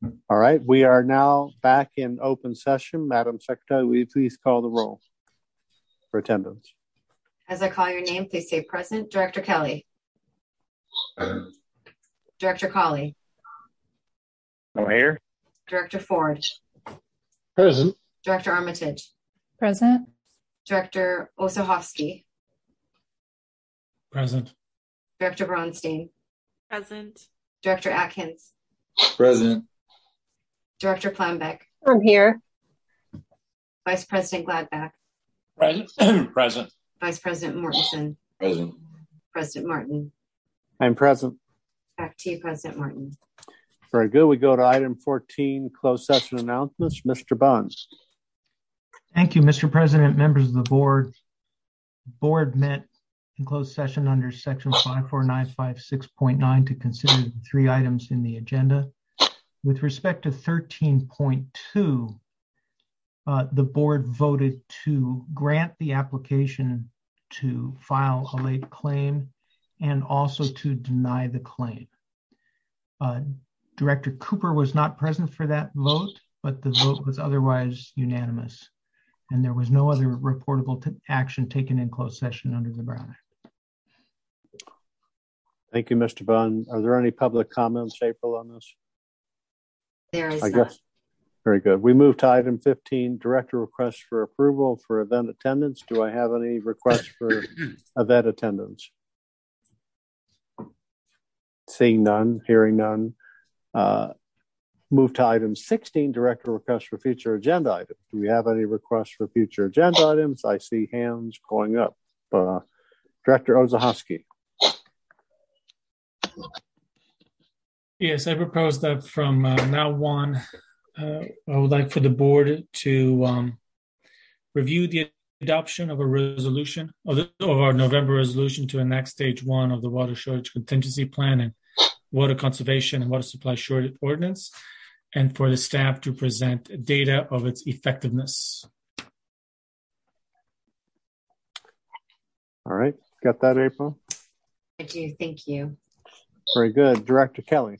All right, we are now back in open session. Madam Secretary, will you please call the roll for attendance? As I call your name, please say present. Director Kelly. Present. Director Colley. I'm here. Director Ford. Present. Director Armitage. Present. Director Osohovsky. Present. Director Bronstein. Present. Director Atkins. Present. Director Plambeck. I'm here. Vice President Gladback. Present. Present. Vice President Mortensen. Present. President Martin. I'm present. Back to you, President Martin. Very good. We go to item 14, closed session announcements. Mr. Bunn. Thank you, Mr. President, members of the board. The board met in closed session under section 54956.9 to consider the 3 items in the agenda. With respect to 13.2, the board voted to grant the application to file a late claim and also to deny the claim. Director Cooper was not present for that vote, but the vote was otherwise unanimous, and there was no other reportable action taken in closed session under the Brown Act. Thank you, Mr. Bunn. Are there any public comments, April, on this? There is I guess. Very good. We move to item 15, director requests for approval for event attendance. Do I have any requests for event attendance? Seeing none, hearing none. Move to item 16, director requests for future agenda items. Do we have any requests for future agenda items? I see hands going up. Director Osohovsky. Yes, I propose that from now on, I would like for the board to review the adoption of a resolution of our November resolution to enact stage 1 of the water shortage contingency plan and water conservation and water supply shortage ordinance, and for the staff to present data of its effectiveness. All right, got that, April? I do, thank you. Very good. Director Kelly.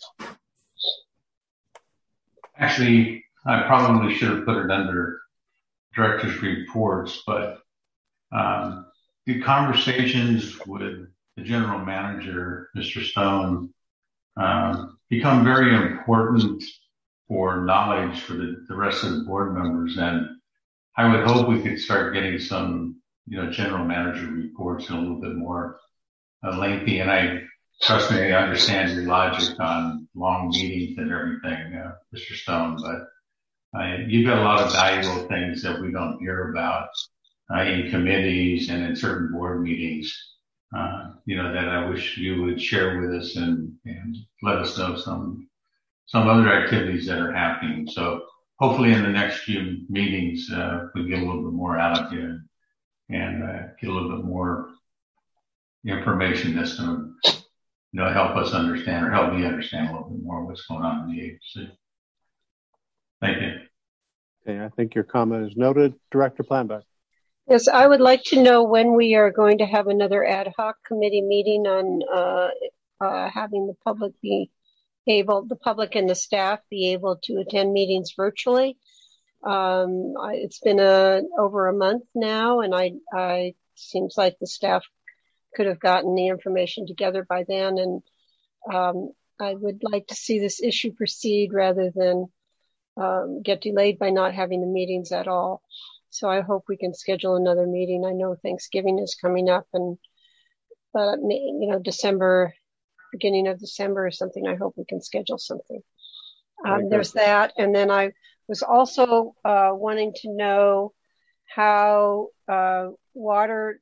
Actually, I probably should have put it under director's reports, but the conversations with the general manager, Mr. Stone, become very important for knowledge for the rest of the board members. And I would hope we could start getting some, general manager reports a little bit more lengthy. And trust me, I understand your logic on long meetings and everything, Mr. Stone, but you've got a lot of valuable things that we don't hear about in committees and in certain board meetings, that I wish you would share with us and let us know some other activities that are happening. So hopefully in the next few meetings, we get a little bit more out of you and get a little bit more information that's going to help us understand or help me understand a little bit more what's going on in the agency. Thank you. Okay, I think your comment is noted. Director Plambeck. Yes, I would like to know when we are going to have another ad hoc committee meeting on having the public and the staff be able to attend meetings virtually. It's been over a month now, and I seems like the staff could have gotten the information together by then, and I would like to see this issue proceed rather than get delayed by not having the meetings at all. So I hope we can schedule another meeting. I know Thanksgiving is coming up, but December, beginning of December or something, I hope we can schedule something. There's that. And then I was also wanting to know how water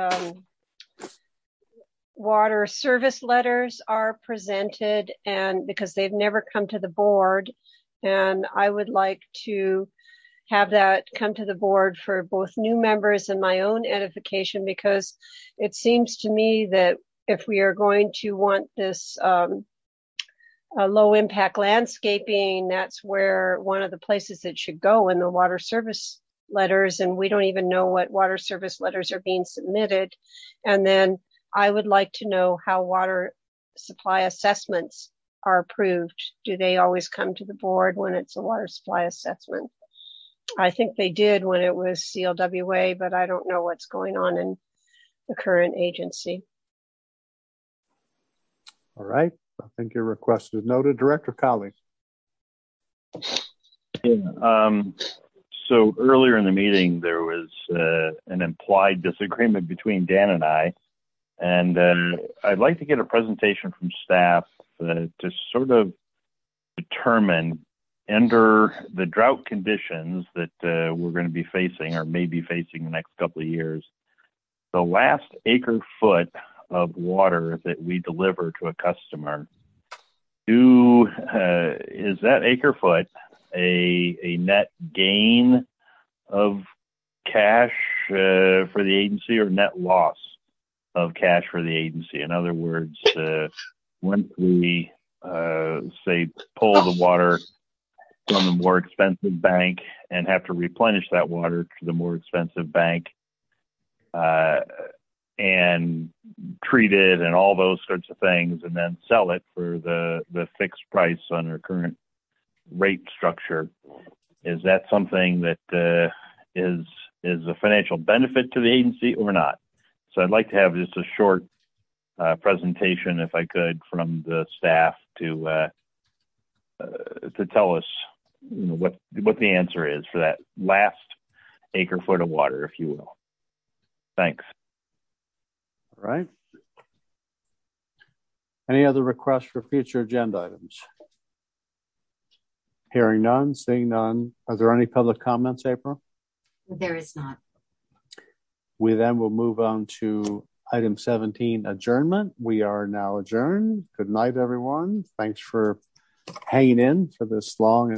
service letters are presented, and because they've never come to the board, and I would like to have that come to the board for both new members and my own edification, because it seems to me that if we are going to want this low impact landscaping, that's where one of the places it should go in the water service letters, and we don't even know what water service letters are being submitted. And then I would like to know how water supply assessments are approved? Do they always come to the board when it's a water supply assessment? I think they did when it was CLWA, but I don't know what's going on in the current agency. All right. I think your request is noted. Director Colley. Yeah, so earlier in the meeting, there was an implied disagreement between Dan and I, and I'd like to get a presentation from staff to sort of determine, under the drought conditions that we're going to be facing or may be facing the next couple of years, the last acre foot of water that we deliver to a customer, is that acre foot a net gain of cash for the agency or net loss of cash for the agency? In other words, once we say pull the water from the more expensive bank and have to replenish that water to the more expensive bank and treat it and all those sorts of things, and then sell it for the fixed price on our current rate structure, is that something that is a financial benefit to the agency or not? So I'd like to have just a short presentation, if I could, from the staff to tell us, what the answer is for that last acre foot of water, if you will. Thanks. All right. Any other requests for future agenda items? Hearing none, seeing none. Are there any public comments, April? There is not. We then will move on to item 17, adjournment. We are now adjourned. Good night, everyone. Thanks for hanging in for this long